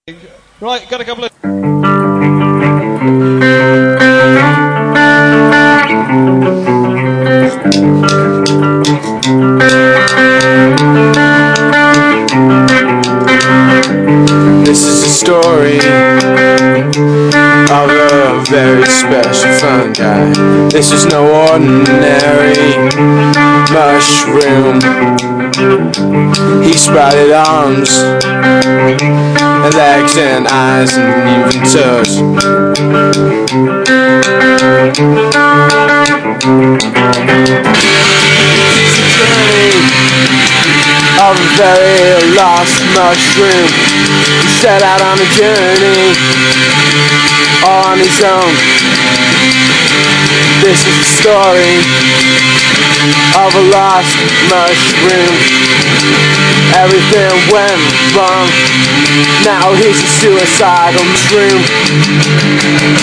Right, got a couple of... This is a story of a very special fungi. This is no ordinary mushroom. He sprouted arms and legs and eyes and even toes. It's a journey of a very lost mushroom. He set out on a journey all on his own. This is the story of a lost mushroom. Everything went wrong. Now he's a suicidal mushroom.